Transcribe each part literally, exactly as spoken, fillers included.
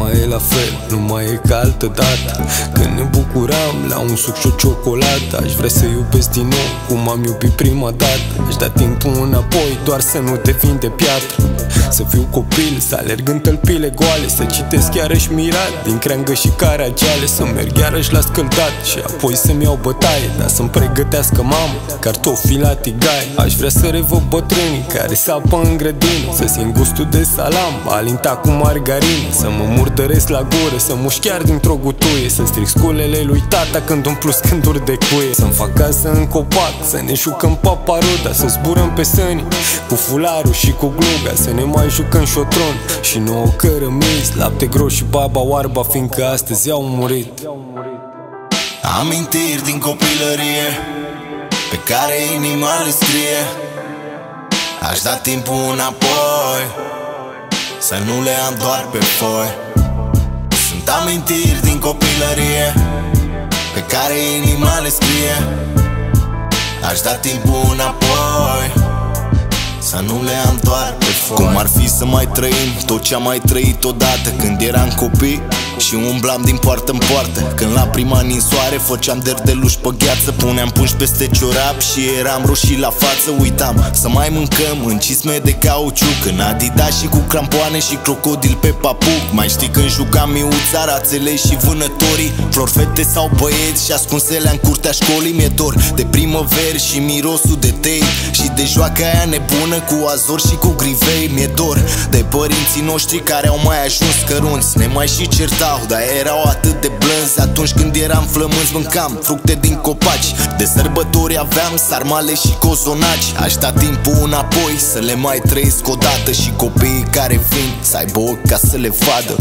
mai e la fel, nu mai e ca altă dată. Când ne bucuram la un suc și o ciocolată. Aș vrea să iubesc din nou cum am iubit prima dată. Aș da timpul înapoi doar să nu devin de piatră. Să fiu copil, să alerg în tălpile goale, să citesc iarăși Mirat din Creangă și Caragiale, să merg iarăși la scăldat și apoi să-mi iau bătaie, dar să-mi pregătească mama cartofii la tigaie. Aș vrea să revăd bătrânii care sapă în grădină, să simt gustul de salam alinta cu margarină, să mă murdăresc la gură, să mușc chiar dintr-o gutuie, să stric sculele lui tata când umplu scânduri de cuie, să-mi fac casă în copac, să ne jucăm paparuda, să zburăm pe săni cu fularul și cu gluga, să ne mai jucăm șotron și nouă cărămizi, lapte gros și baba oarba, fiindcă astăzi au murit. Amintiri din copilărie pe care inima le scrie. Aș da timpul înapoi, să nu le am doar pe foi. Sunt amintiri din copilărie pe care inima le scrie. Aș da timpul înapoi, să nu le am doar pe foi. Cum ar fi să mai trăim tot ce am mai trăit odată când eram copii și umblam din poartă în poartă, când la prima ninsoare făceam derdeluși pe gheață, puneam pungi peste ciorap și eram roșii la față. Uitam să mai mâncăm în cisme de cauciuc, în Adidas și cu crampoane și crocodil pe papuc. Mai știi când jucam miuța, rațele și vânătorii, flori, fete sau băieți și ascunsele în curtea școlii. Mi-e dor de primăveri și mirosul de tei și de joaca aia nebună cu azor și cu grivei. Mi-e dor de părinții noștri care au mai ajuns cărunți, ne mai și certau, dar erau atât de blânzi. Atunci când eram flămânzi mâncam fructe din copaci, de sărbători aveam sarmale și cozonaci. Aș da timpul înapoi să le mai trăiesc odată și copiii care vin să aibă ochi ca să le vadă.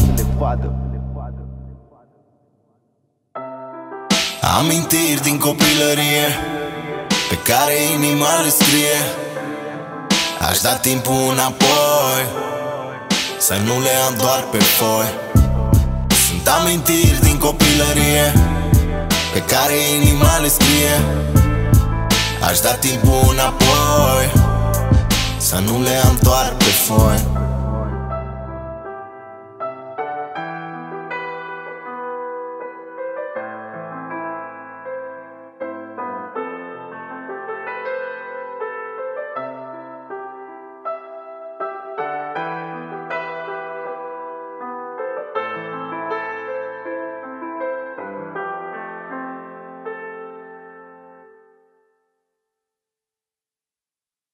Amintiri din copilărie pe care inima le scrie. Aș da timpul înapoi, să nu le am doar pe foi. Sunt amintiri din copilărie pe care inima le scrie. Aș da timpul înapoi, să nu le am doar pe foi.